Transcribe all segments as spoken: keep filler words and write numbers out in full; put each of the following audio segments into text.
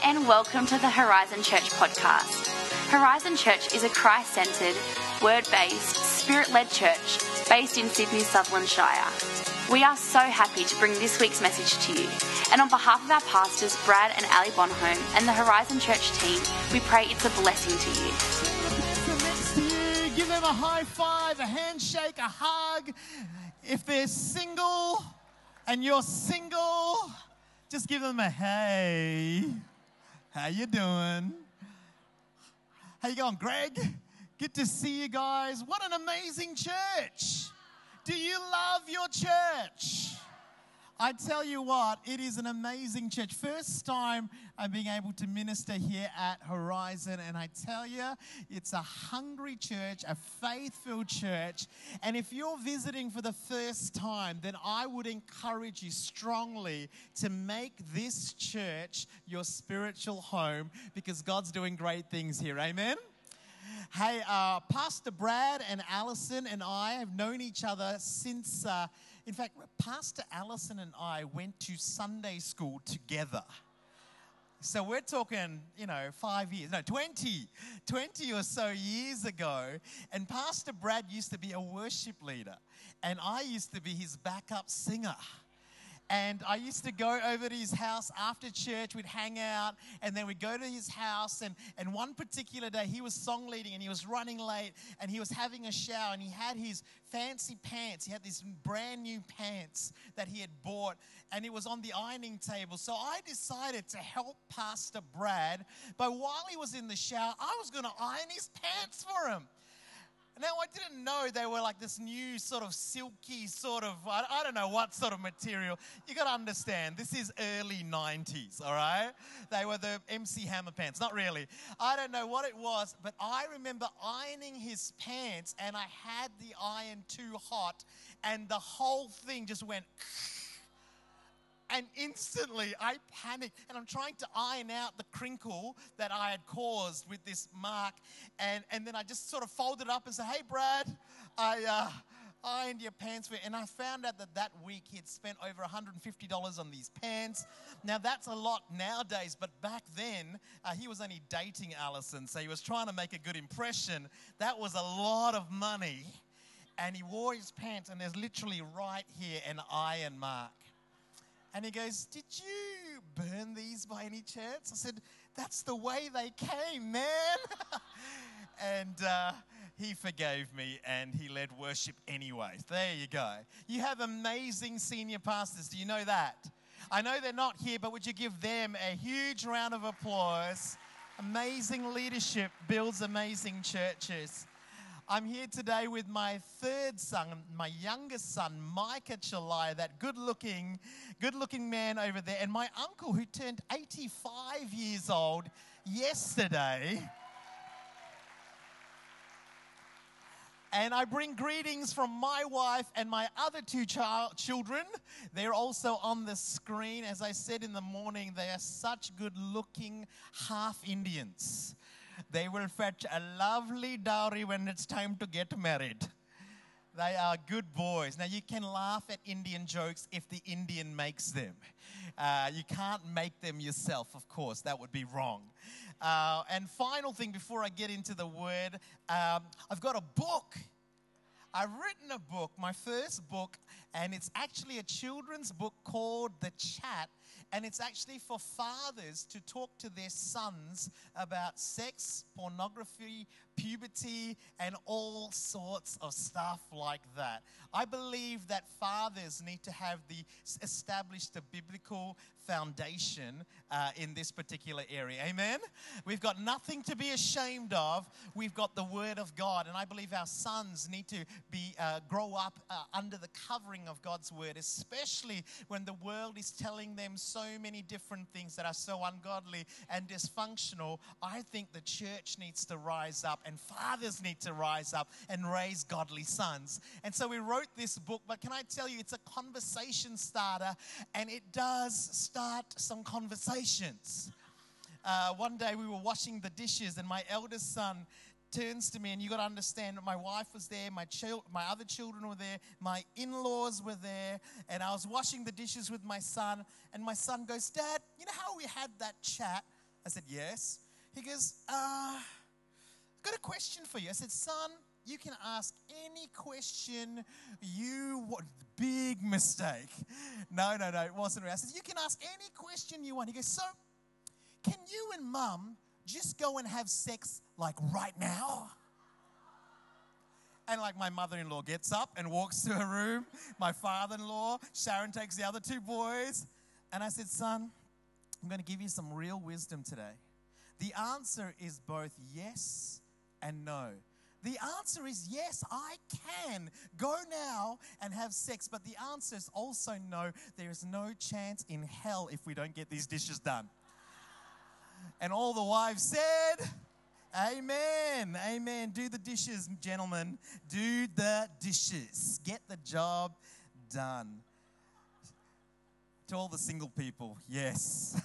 and welcome to the Horizon Church podcast. Horizon Church is a Christ-centred, word-based, spirit-led church based in Sydney, Sutherland Shire. We are so happy to bring this week's message to you. And on behalf of our pastors, Brad and Ali Bonholm, and the Horizon Church team, we pray it's a blessing to you. Next to you, give them a high five, a handshake, a hug. If they're single and you're single, just give them a hey. How you doing? How you going, Greg? Good to see you guys. What an amazing church. Do you love your church? I tell you what, it is an amazing church. First time I'm being able to minister here at Horizon, and I tell you, it's a hungry church, a faith-filled church. And if you're visiting for the first time, then I would encourage you strongly to make this church your spiritual home, because God's doing great things here. Amen? Hey, uh, Pastor Brad and Allison and I have known each other since, uh, in fact, Pastor Allison and I went to Sunday school together. So we're talking, you know, five years, no, twenty, twenty or so years ago. And Pastor Brad used to be a worship leader, and I used to be his backup singer. And I used to go over to his house after church. We'd hang out, and then we'd go to his house. And, and one particular day, he was song leading, and he was running late, and he was having a shower, and he had his fancy pants. He had these brand new pants that he had bought, and it was on the ironing table. So I decided to help Pastor Brad. But while he was in the shower, I was going to iron his pants for him. Now, I didn't know they were like this new sort of silky sort of, I, I don't know what sort of material. You got to understand, this is early nineties, all right? They were the M C Hammer pants. Not really. I don't know what it was, but I remember ironing his pants, and I had the iron too hot, and the whole thing just went... And instantly I panicked, and I'm trying to iron out the crinkle that I had caused with this mark. And, and then I just sort of folded up and said, hey, Brad, I uh, ironed your pants for you. And I found out that that week he had spent over one hundred fifty dollars on these pants. Now, that's a lot nowadays, but back then, uh, he was only dating Allison, so he was trying to make a good impression. That was a lot of money. And he wore his pants, and there's literally right here an iron mark. And he goes, did you burn these by any chance? I said, that's the way they came, man. and uh, he forgave me, and he led worship anyway. There you go. You have amazing senior pastors. Do you know that? I know they're not here, but would you give them a huge round of applause? Amazing leadership builds amazing churches. I'm here today with my third son, my youngest son, Micah Chalaya, that good-looking, good-looking man over there, and my uncle who turned eighty-five years old yesterday. And I bring greetings from my wife and my other two child, children. They're also on the screen. As I said in the morning, they are such good-looking half-Indians. They will fetch a lovely dowry when it's time to get married. They are good boys. Now, you can laugh at Indian jokes if the Indian makes them. Uh, you can't make them yourself, of course. That would be wrong. Uh, and final thing before I get into the word, um, I've got a book. I've written a book, my first book, and it's actually a children's book called The Chat. And it's actually for fathers to talk to their sons about sex, pornography, puberty, and all sorts of stuff like that. I believe that fathers need to have the established a biblical foundation uh, in this particular area. Amen? We've got nothing to be ashamed of. We've got the Word of God, and I believe our sons need to be uh, grow up uh, under the covering of God's Word, especially when the world is telling them so many different things that are so ungodly and dysfunctional. I think the church needs to rise up, and fathers need to rise up and raise godly sons. And so we wrote this book, but can I tell you, it's a conversation starter, and it does start some conversations. Uh, one day we were washing the dishes, and my eldest son turns to me, and you got to understand, my wife was there, my chil- my other children were there, my in-laws were there, and I was washing the dishes with my son, and my son goes, Dad, you know how we had that chat I said, yes. He goes, uh, I've got a question for you. I said, son, you can ask any question you want. Big mistake. No, no, no, it wasn't. I said, you can ask any question you want. He goes, so can you and mum just go and have sex like right now? And like my mother-in-law gets up and walks to her room. My father-in-law, Sharon, takes the other two boys. And I said, son, I'm going to give you some real wisdom today. The answer is both yes and no. The answer is yes, I can go now and have sex. But the answer is also no. There is no chance in hell if we don't get these dishes done. And all the wives said, amen, amen. Do the dishes, gentlemen. Do the dishes. Get the job done. To all the single people, yes.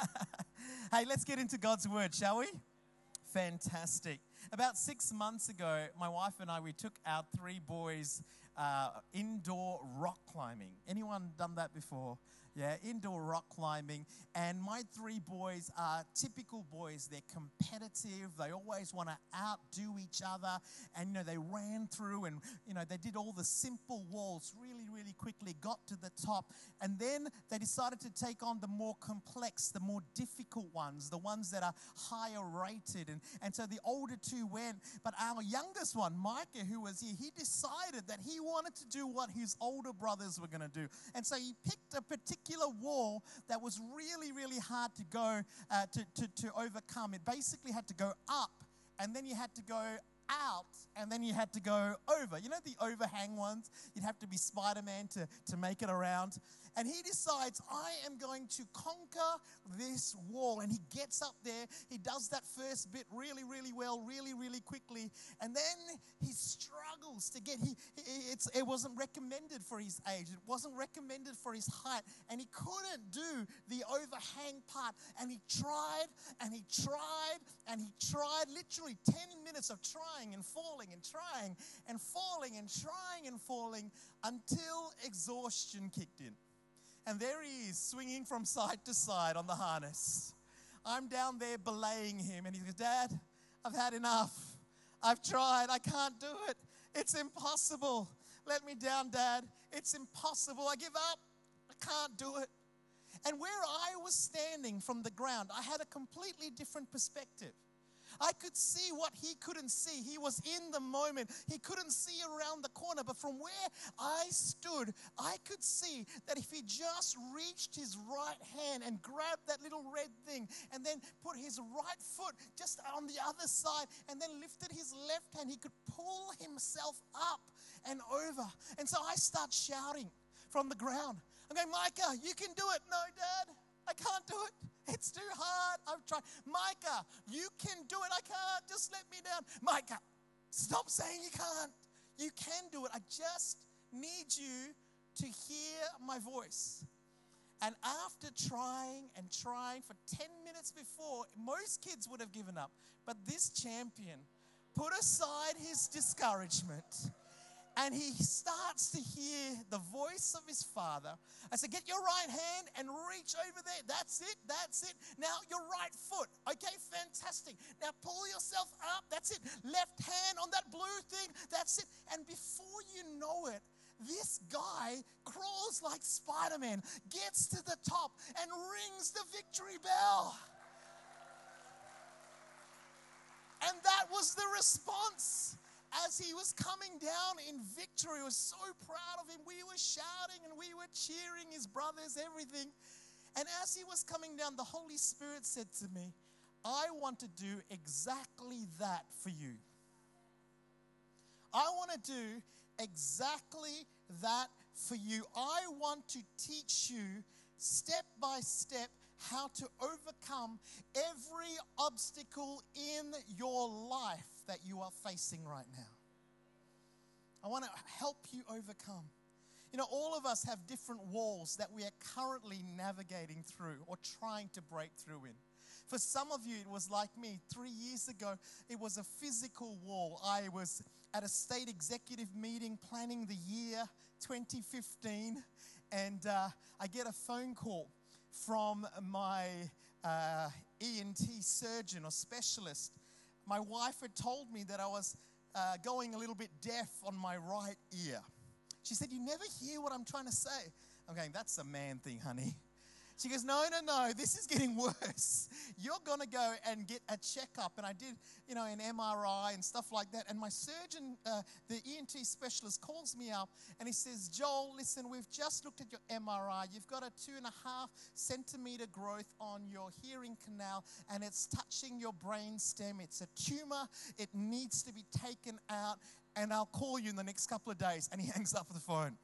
Hey, let's get into God's word, shall we? Fantastic. About six months ago, my wife and I, we took our three boys uh, indoor rock climbing. Anyone done that before? Yeah, indoor rock climbing. And my three boys are typical boys. They're competitive. They always want to outdo each other. And, you know, they ran through and, you know, they did all the simple walls really, really quickly, got to the top. And then they decided to take on the more complex, the more difficult ones, the ones that are higher rated. And, and so the older two went. But our youngest one, Micah, who was here, he decided that he wanted to do what his older brothers were going to do. And so he picked a particular wall that was really, really hard to go, uh, to, to, to overcome. It basically had to go up, and then you had to go out, and then you had to go over. You know the overhang ones? You'd have to be Spider-Man to, to make it around. And he decides, I am going to conquer this wall. And he gets up there. He does that first bit really, really well, really, really quickly. And then he struggles to get, he, it's, it wasn't recommended for his age. It wasn't recommended for his height. And he couldn't do the overhang part. And he tried, and he tried, and he tried, literally ten minutes of trying and falling and trying and falling and trying and falling until exhaustion kicked in. And there he is, swinging from side to side on the harness. I'm down there belaying him, and he goes, Dad, I've had enough. I've tried. I can't do it. It's impossible. Let me down, Dad. It's impossible. I give up. I can't do it. And where I was standing from the ground, I had a completely different perspective. I could see what he couldn't see. He was in the moment. He couldn't see around the corner. But from where I stood, I could see that if he just reached his right hand and grabbed that little red thing and then put his right foot just on the other side and then lifted his left hand, he could pull himself up and over. And so I start shouting from the ground. I'm going, Micah, you can do it. No, Dad, I can't do it. It's too hard. I've tried. Micah, you can do it. I can't. Just let me down. Micah, stop saying you can't. You can do it. I just need you to hear my voice. And after trying and trying for ten minutes before, most kids would have given up. But this champion put aside his discouragement, and he starts to hear the voice of his father. I said, get your right hand and reach over there. That's it. That's it. Now your right foot. Okay, fantastic. Now pull yourself up. That's it. Left hand on that blue thing. That's it. And before you know it, this guy crawls like Spider-Man, gets to the top and rings the victory bell. And that was the response. As he was coming down in victory, I was so proud of him. We were shouting and we were cheering his brothers, everything. And as he was coming down, the Holy Spirit said to me, I want to do exactly that for you. I want to do exactly that for you. I want to teach you step by step how to overcome every obstacle in your life that you are facing right now. I want to help you overcome. You know, all of us have different walls that we are currently navigating through or trying to break through in. For some of you, it was like me. Three years ago, it was a physical wall. I was at a state executive meeting planning the year twenty fifteen, and uh, I get a phone call from my uh, E N T surgeon or specialist, my wife had told me that I was uh, going a little bit deaf on my right ear. She said, "You never hear what I'm trying to say." I'm going, "That's a man thing, honey." She goes, no, no, no, this is getting worse. You're going to go and get a checkup. And I did, you know, an M R I and stuff like that. And my surgeon, uh, the E N T specialist, calls me up and he says, "Joel, listen, we've just looked at your M R I. You've got a two and a half centimeter growth on your hearing canal and it's touching your brain stem. It's a tumor. It needs to be taken out and I'll call you in the next couple of days." And he hangs up the phone.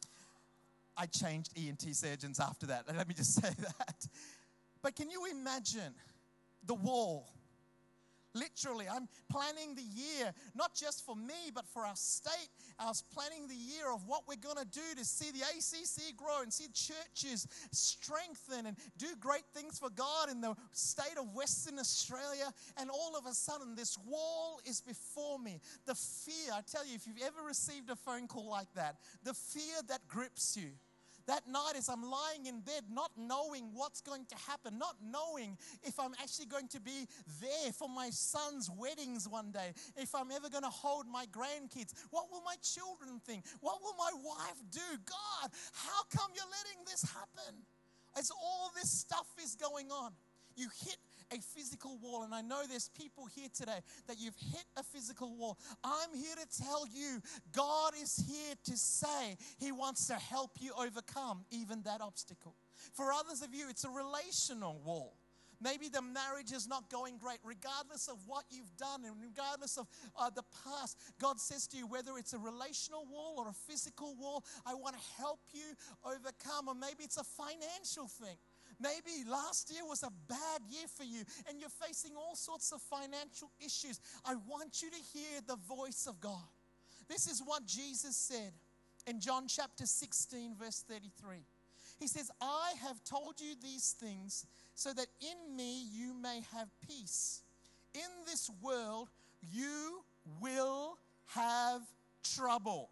I changed E N T surgeons after that. Let me just say that. But can you imagine the wall? Literally, I'm planning the year, not just for me, but for our state. I was planning the year of what we're going to do to see the A C C grow and see churches strengthen and do great things for God in the state of Western Australia. And all of a sudden, this wall is before me. The fear, I tell you, if you've ever received a phone call like that, the fear that grips you. That night as I'm lying in bed, not knowing what's going to happen, not knowing if I'm actually going to be there for my son's weddings one day, if I'm ever going to hold my grandkids, what will my children think? What will my wife do? God, how come you're letting this happen? As all this stuff is going on, you hit a physical wall. And I know there's people here today that you've hit a physical wall. I'm here to tell you, God is here to say He wants to help you overcome even that obstacle. For others of you, it's a relational wall. Maybe the marriage is not going great, regardless of what you've done and regardless of uh, the past. God says to you, whether it's a relational wall or a physical wall, I want to help you overcome. Or maybe it's a financial thing. Maybe last year was a bad year for you and you're facing all sorts of financial issues. I want you to hear the voice of God. This is what Jesus said in John chapter sixteen, verse thirty-three. He says, "I have told you these things so that in me you may have peace. In this world you will have trouble."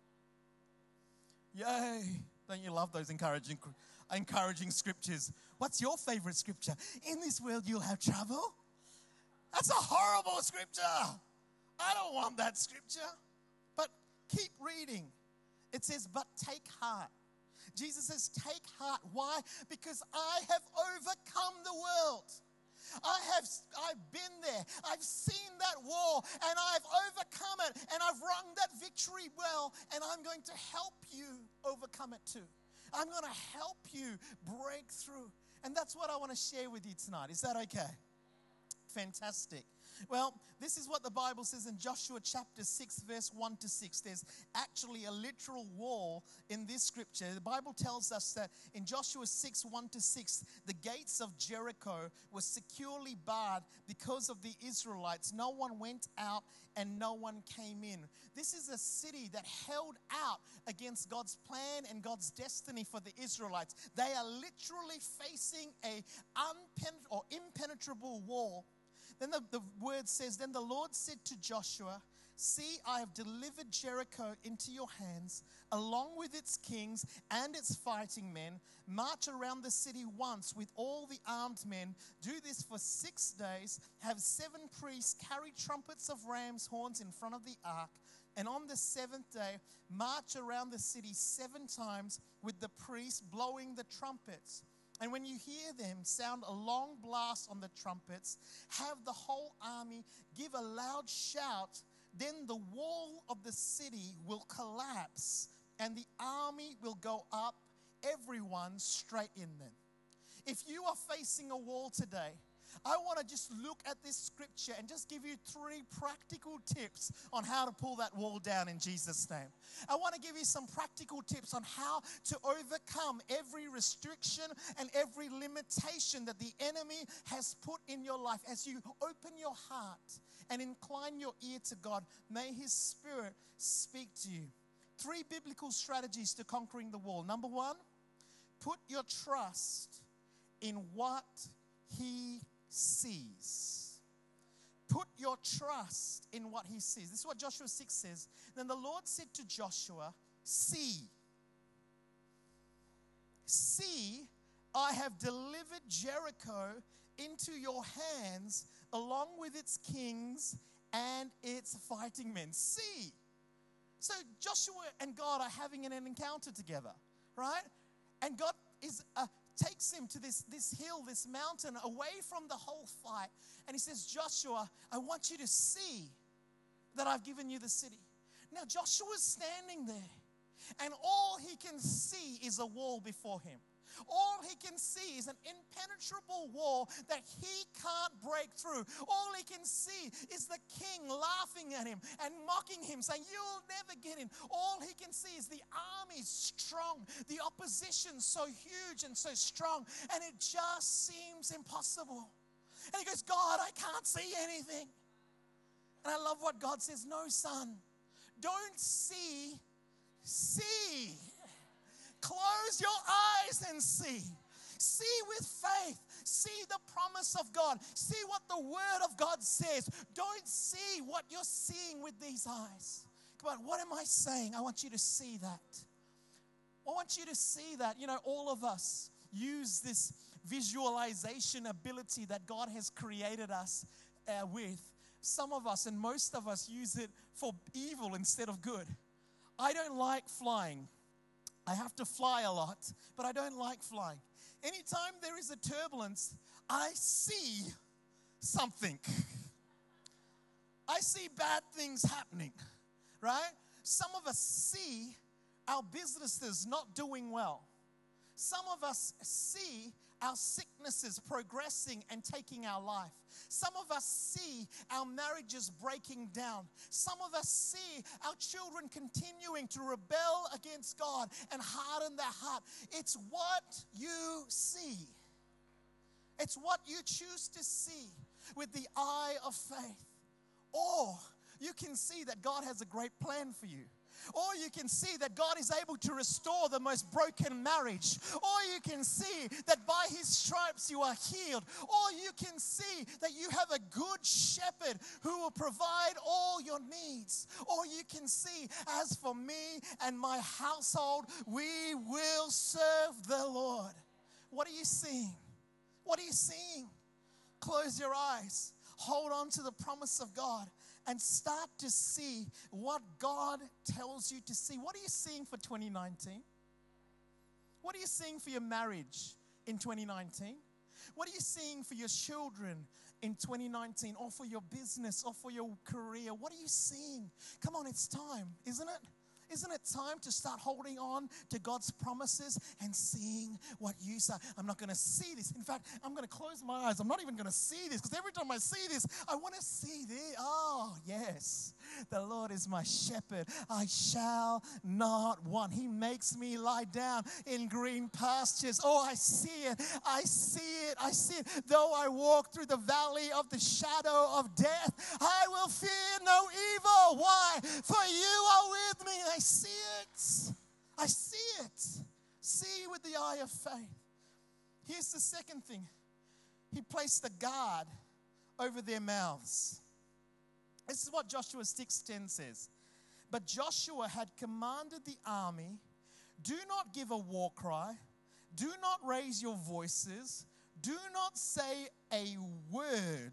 Yay. Don't you love those encouraging encouraging scriptures? What's your favorite scripture? In this world you'll have trouble? That's a horrible scripture. I don't want that scripture. But keep reading. It says, "But take heart." Jesus says, take heart. Why? Because I have overcome the world. I have I've been there. I've seen that wall and I've overcome it and I've rung that victory bell and I'm going to help you overcome it too. I'm going to help you break through. And that's what I want to share with you tonight. Is that okay? Fantastic. Well, this is what the Bible says in Joshua chapter six, verse one to six. There's actually a literal wall in this scripture. The Bible tells us that in Joshua six, one to six, the gates of Jericho were securely barred because of the Israelites. No one went out and no one came in. This is a city that held out against God's plan and God's destiny for the Israelites. They are literally facing a unpen- or impenetrable wall. Then the, the word says, "Then the Lord said to Joshua, see, I have delivered Jericho into your hands, along with its kings and its fighting men. March around the city once with all the armed men. Do this for six days. Have seven priests carry trumpets of ram's horns in front of the ark. And on the seventh day, march around the city seven times with the priests blowing the trumpets. And when you hear them sound a long blast on the trumpets, have the whole army give a loud shout. Then the wall of the city will collapse and the army will go up, everyone straight in them." If you are facing a wall today, I want to just look at this scripture and just give you three practical tips on how to pull that wall down in Jesus' name. I want to give you some practical tips on how to overcome every restriction and every limitation that the enemy has put in your life. As you open your heart and incline your ear to God, may His Spirit speak to you. Three biblical strategies to conquering the wall. Number one, put your trust in what He sees. Put your trust in what He sees. This is what Joshua six says. Then the Lord said to Joshua, see, see, I have delivered Jericho into your hands along with its kings and its fighting men. See. So Joshua and God are having an encounter together, right? And God is uh, takes him to this, this hill, this mountain, away from the whole fight. And he says, Joshua, I want you to see that I've given you the city. Now Joshua's standing there, and all he can see is a wall before him. All he can see is an impenetrable wall that he can't break through. All he can see is the king laughing at him and mocking him, saying, you'll never get in. All he can see is the army strong, the opposition so huge and so strong, and it just seems impossible. And he goes, God, I can't see anything. And I love what God says, no, son, don't see, see. Close your eyes and see. See with faith. See the promise of God. See what the word of God says. Don't see what you're seeing with these eyes. Come on, what am I saying? I want you to see that. I want you to see that. You know, all of us use this visualization ability that God has created us uh, with. Some of us and most of us use it for evil instead of good. I don't like flying. I have to fly a lot, but I don't like flying. Anytime there is a turbulence, I see something. I see bad things happening, right? Some of us see our businesses not doing well. Some of us see our sicknesses progressing and taking our life. Some of us see our marriages breaking down. Some of us see our children continuing to rebel against God and harden their heart. It's what you see. It's what you choose to see with the eye of faith. Or you can see that God has a great plan for you. Or you can see that God is able to restore the most broken marriage. Or you can see that by His stripes you are healed. Or you can see that you have a good shepherd who will provide all your needs. Or you can see, as for me and my household, we will serve the Lord. What are you seeing? What are you seeing? Close your eyes. Hold on to the promise of God. And start to see what God tells you to see. What are you seeing for twenty nineteen? What are you seeing for your marriage in twenty nineteen? What are you seeing for your children in twenty nineteen? Or for your business or for your career? What are you seeing? Come on, it's time, isn't it? Isn't it time to start holding on to God's promises and seeing what you say? I'm not going to see this. In fact, I'm going to close my eyes. I'm not even going to see this, because every time I see this, I want to see this. Oh, yes. The Lord is my shepherd. I shall not want. He makes me lie down in green pastures. Oh, I see it. I see it. I see it. Though I walk through the valley of the shadow of death, I will fear no evil. Why? For you are with me. I see it. I see it. See with the eye of faith. Here's the second thing. He placed a guard over their mouths. This is what Joshua six ten says. But Joshua had commanded the army, do not give a war cry, do not raise your voices, do not say a word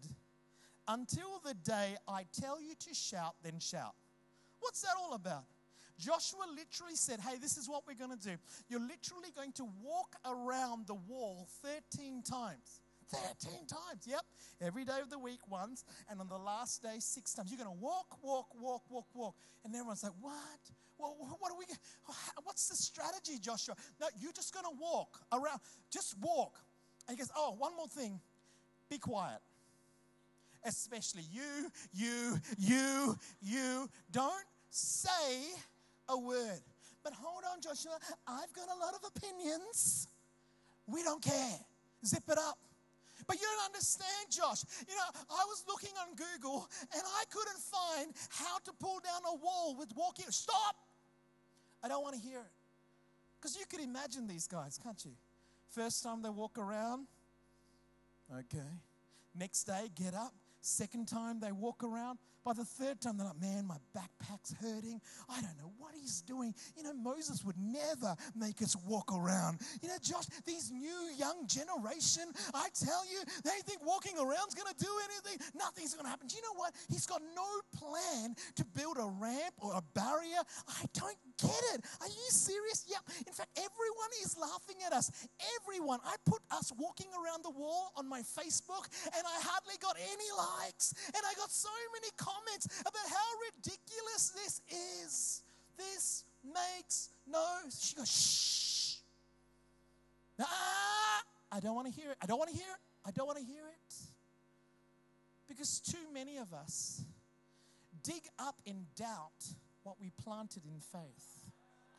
until the day I tell you to shout, then shout. What's that all about? Joshua literally said, hey, this is what we're going to do. You're literally going to walk around the wall thirteen times. thirteen times, yep. Every day of the week once, and on the last day six times. You're going to walk, walk, walk, walk, walk. And everyone's like, what? Well, what are we, what's the strategy, Joshua? No, you're just going to walk around. Just walk. And he goes, oh, one more thing. Be quiet. Especially you, you, you, you. Don't say a word. But hold on, Joshua. I've got a lot of opinions. We don't care. Zip it up. But you don't understand, Josh. You know, I was looking on Google and I couldn't find how to pull down a wall with walking. Stop. I don't want to hear it. Because you could imagine these guys, can't you? First time they walk around. Okay. Next day, get up. Second time they walk around. By the third time, they're like, man, my backpack's hurting. I don't know what he's doing. You know, Moses would never make us walk around. You know, Josh, these new young generation, I tell you, they think walking around's going to do anything. Nothing's going to happen. Do you know what? He's got no plan to build a ramp or a barrier. I don't get it. Are you serious? Yep. In fact, everyone is laughing at us. Everyone. I put us walking around the wall on my Facebook, and I hardly got any likes. And I got so many comments about how ridiculous this is. This makes no... She goes, shh. Ah, I don't want to hear it. I don't want to hear it. I don't want to hear it. Because too many of us dig up in doubt what we planted in faith.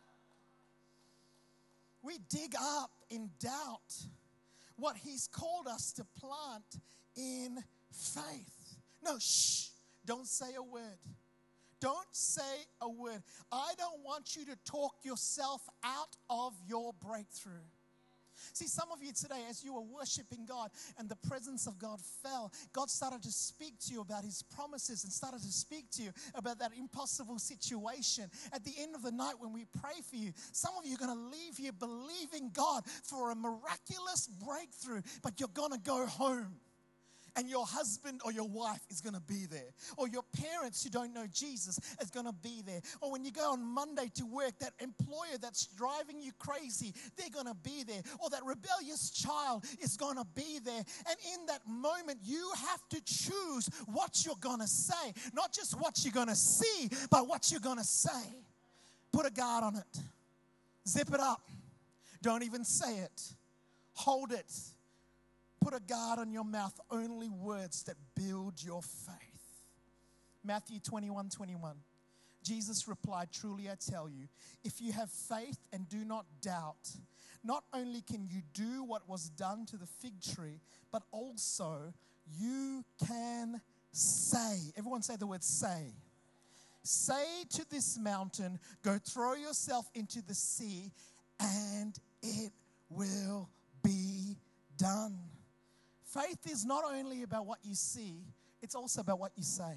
We dig up in doubt what He's called us to plant in faith. No, shh, don't say a word. Don't say a word. I don't want you to talk yourself out of your breakthrough. See, some of you today, as you were worshiping God and the presence of God fell, God started to speak to you about His promises and started to speak to you about that impossible situation. At the end of the night when we pray for you, some of you are going to leave here believing God for a miraculous breakthrough, but you're going to go home. And your husband or your wife is going to be there. Or your parents who don't know Jesus is going to be there. Or when you go on Monday to work, that employer that's driving you crazy, they're going to be there. Or that rebellious child is going to be there. And in that moment, you have to choose what you're going to say. Not just what you're going to see, but what you're going to say. Put a guard on it. Zip it up. Don't even say it. Hold it. Put a guard on your mouth, only words that build your faith. Matthew twenty-one twenty-one. Jesus replied, truly I tell you, if you have faith and do not doubt, not only can you do what was done to the fig tree, but also you can say. Everyone say the word say. Say to this mountain, go throw yourself into the sea, and it will be done. Faith is not only about what you see, it's also about what you say.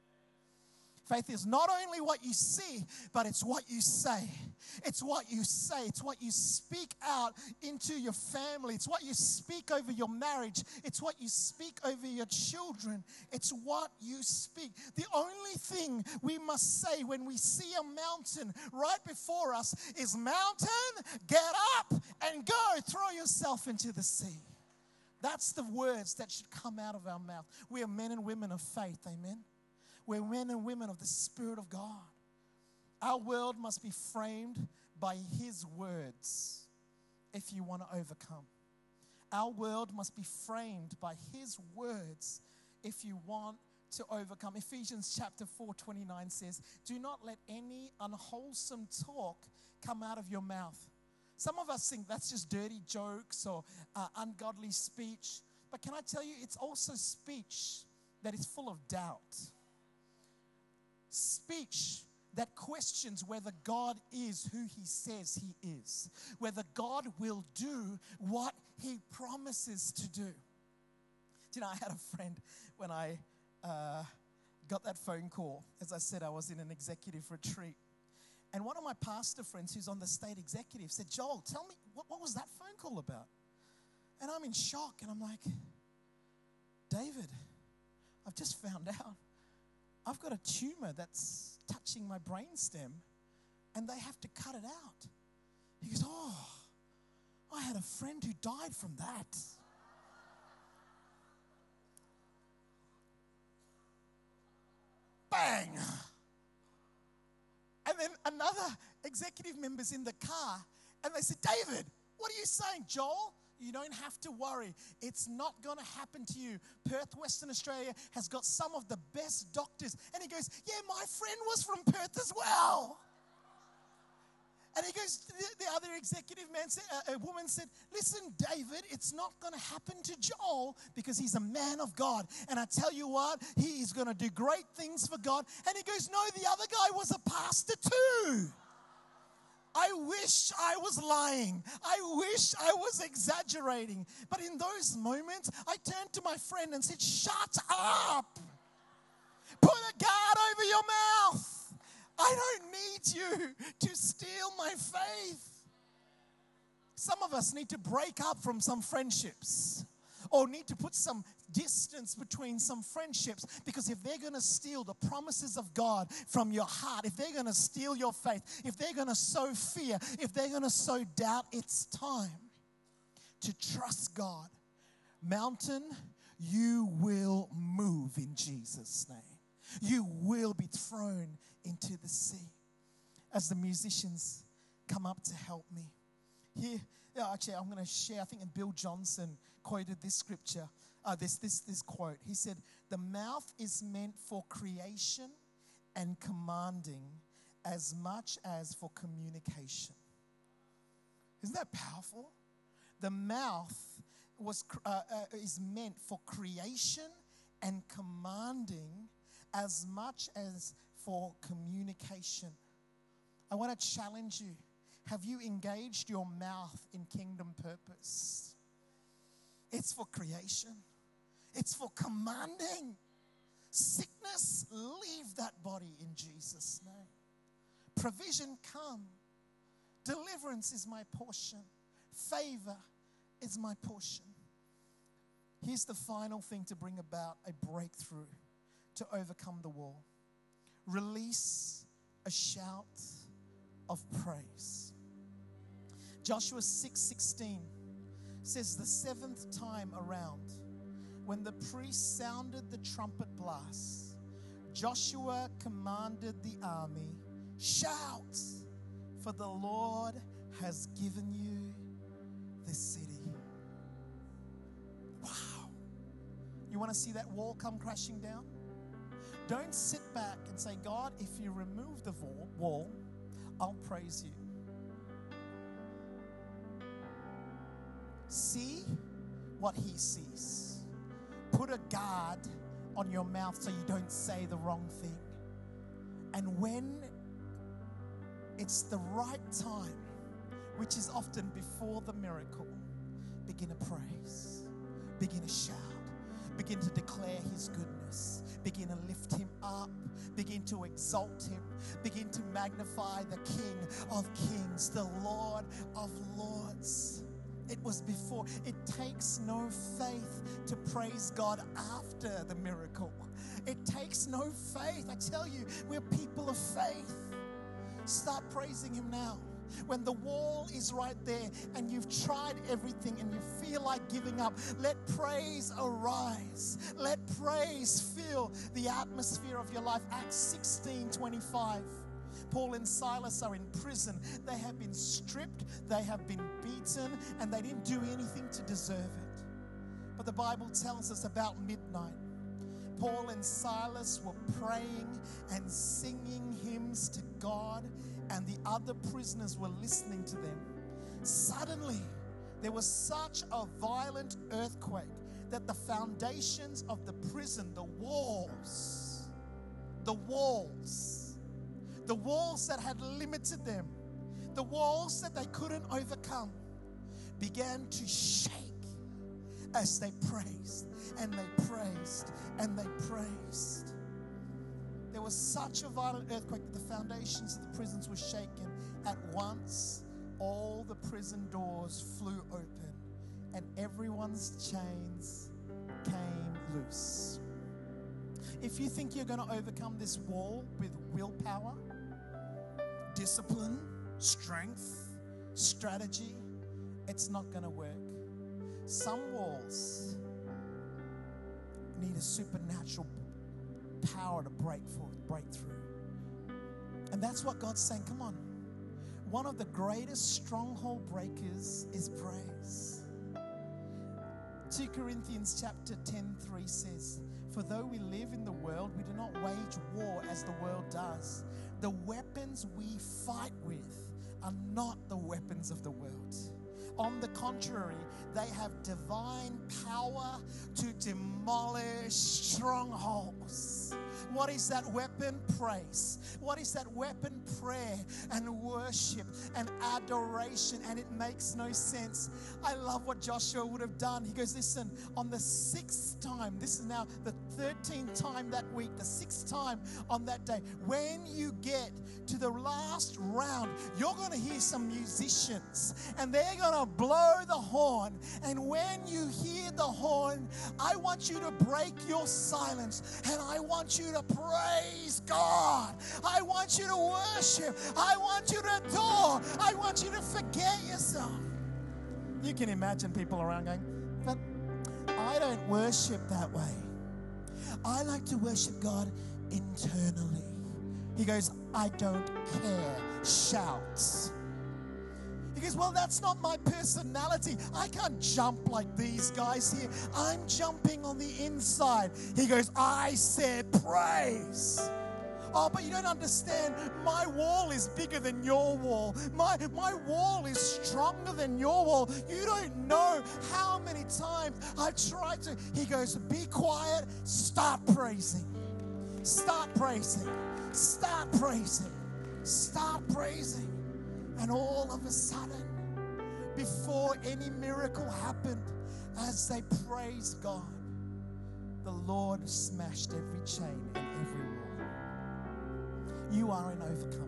Faith is not only what you see, but it's what you say. It's what you say. It's what you speak out into your family. It's what you speak over your marriage. It's what you speak over your children. It's what you speak. The only thing we must say when we see a mountain right before us is, mountain, get up and go. Throw yourself into the sea. That's the words that should come out of our mouth. We are men and women of faith, amen? We're men and women of the Spirit of God. Our world must be framed by His words if you want to overcome. Our world must be framed by His words if you want to overcome. Ephesians chapter four twenty-nine says, do not let any unwholesome talk come out of your mouth. Some of us think that's just dirty jokes or uh, ungodly speech. But can I tell you, it's also speech that is full of doubt. Speech that questions whether God is who He says He is. Whether God will do what He promises to do. Do you know, I had a friend when I uh, got that phone call. As I said, I was in an executive retreat. And one of my pastor friends who's on the state executive said, Joel, tell me, what, what was that phone call about? And I'm in shock, and I'm like, David, I've just found out I've got a tumor that's touching my brainstem, and they have to cut it out. He goes, oh, I had a friend who died from that. Bang! And then another executive member's in the car, and they said, David, what are you saying, Joel? You don't have to worry. It's not going to happen to you. Perth, Western Australia has got some of the best doctors. And he goes, yeah, my friend was from Perth as well. And he goes, the, the other executive man said, uh, a woman said, listen, David, it's not going to happen to Joel because he's a man of God. And I tell you what, he is going to do great things for God. And he goes, no, the other guy was a pastor too. I wish I was lying. I wish I was exaggerating. But in those moments, I turned to my friend and said, shut up. Put a guard over your mouth. I don't need you to steal my faith. Some of us need to break up from some friendships or need to put some distance between some friendships, because if they're going to steal the promises of God from your heart, if they're going to steal your faith, if they're going to sow fear, if they're going to sow doubt, it's time to trust God. Mountain, you will move in Jesus' name. You will be thrown into the sea. As the musicians come up to help me. Here, yeah, actually, I'm going to share, I think, and Bill Johnson quoted this scripture, uh, this, this, this quote. He said, the mouth is meant for creation and commanding as much as for communication. Isn't that powerful? The mouth was uh, uh, is meant for creation and commanding as much as for communication. I want to challenge you. Have you engaged your mouth in kingdom purpose? It's for creation. It's for commanding. Sickness, leave that body in Jesus' name. Provision, come. Deliverance is my portion. Favor is my portion. Here's the final thing to bring about a breakthrough, to overcome the wall. Release a shout of praise. Joshua six sixteen says, the seventh time around, when the priest sounded the trumpet blast, Joshua commanded the army, shout, for the Lord has given you the city. Wow. You want to see that wall come crashing down? Don't sit back and say, God, if you remove the wall, I'll praise you. See what he sees. Put a guard on your mouth so you don't say the wrong thing. And when it's the right time, which is often before the miracle, begin to praise, begin to shout, begin to declare his goodness, begin to lift him up, begin to exalt him, begin to magnify the King of Kings, the Lord of Lords. It was before. It takes no faith to praise God after the miracle. It takes no faith. I tell you, we're people of faith. Start praising him now. When the wall is right there and you've tried everything and you feel like giving up, let praise arise. Let praise fill the atmosphere of your life. Acts sixteen twenty-five. Paul and Silas are in prison. They have been stripped, they have been beaten, and they didn't do anything to deserve it. But the Bible tells us about midnight, Paul and Silas were praying and singing hymns to God, and the other prisoners were listening to them. Suddenly, there was such a violent earthquake that the foundations of the prison, the walls, the walls, the walls that had limited them, the walls that they couldn't overcome, began to shake as they praised and they praised and they praised. There was such a violent earthquake that the foundations of the prisons were shaken. At once, all the prison doors flew open and everyone's chains came loose. If you think you're going to overcome this wall with willpower, discipline, strength, strategy, it's not going to work. Some walls need a supernatural power to break forth, break through. And that's what God's saying. Come on. One of the greatest stronghold breakers is praise. Second Corinthians chapter ten three says, for though we live in the world, we do not wage war as the world does. The weapons we fight with are not the weapons of the world. On the contrary, they have divine power to demolish strongholds. What is that weapon? Praise. What is that weapon? Prayer and worship and adoration. And it makes no sense. I love what Joshua would have done. He goes, listen, on the sixth time, this is now the thirteenth time that week, the sixth time on that day, when you get to the last round, you're going to hear some musicians and they're going to blow the horn. And when you hear the horn, I want you to break your silence and I want you to praise God. I want you to worship. I want you to adore. I want you to forget yourself. You can imagine people around going, but I don't worship that way. I like to worship God internally. He goes, I don't care. Shouts. He goes, well, that's not my personality. I can't jump like these guys here. I'm jumping on the inside. He goes, I said praise. Oh, but you don't understand. My wall is bigger than your wall. My, my wall is stronger than your wall. You don't know how many times I've tried to. He goes, be quiet. Start praising. Start praising. Start praising. Start praising. And all of a sudden, before any miracle happened, as they praised God, the Lord smashed every chain and every wall. You are an overcomer.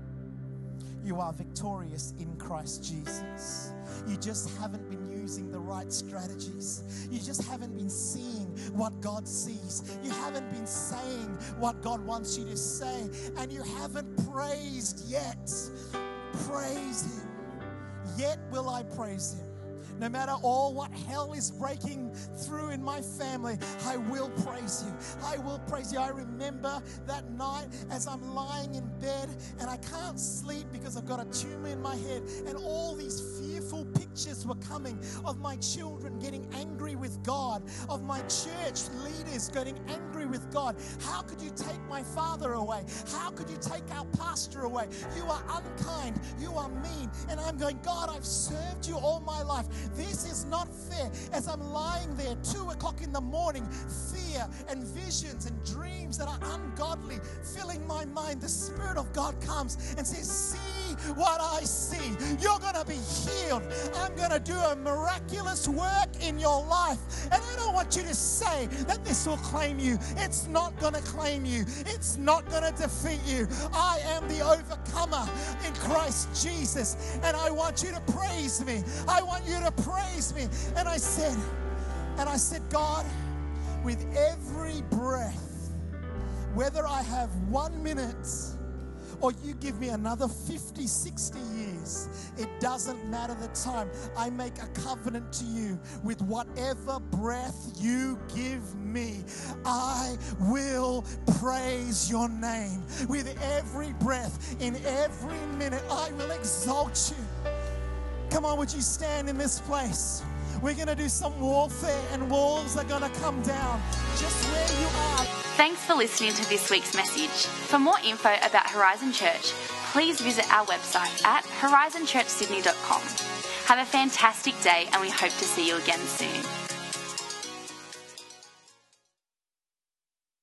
You are victorious in Christ Jesus. You just haven't been using the right strategies. You just haven't been seeing what God sees. You haven't been saying what God wants you to say. And you haven't praised yet. Praise Him. Yet will I praise Him. No matter all what hell is breaking through in my family, I will praise you. I will praise you. I remember that night as I'm lying in bed and I can't sleep because I've got a tumor in my head, and all these fearful pictures were coming of my children getting angry with God, of my church leaders getting angry with God. How could you take my father away? How could you take our pastor away? You are unkind. You are mean. And I'm going, God, I've served you all my life. This is not fair. As I'm lying there, two o'clock in the morning, fear and visions and dreams that are ungodly filling my mind, the Spirit of God comes and says, see what I see. You're going to be healed. I'm going to do a miraculous work in your life. And I don't want you to say that this will claim you. It's not going to claim you. It's not going to defeat you. I am the overcomer in Christ Jesus. And I want you to praise me. I want you to praise me. And I said, and I said, God, with every breath, whether I have one minute or you give me another fifty, sixty years, it doesn't matter the time. I make a covenant to you with whatever breath you give me. I will praise your name. With every breath, in every minute, I will exalt you. Come on, would you stand in this place? We're going to do some warfare and walls are going to come down just where you are. Thanks for listening to this week's message. For more info about Horizon Church, please visit our website at horizon church sydney dot com. Have a fantastic day and we hope to see you again soon.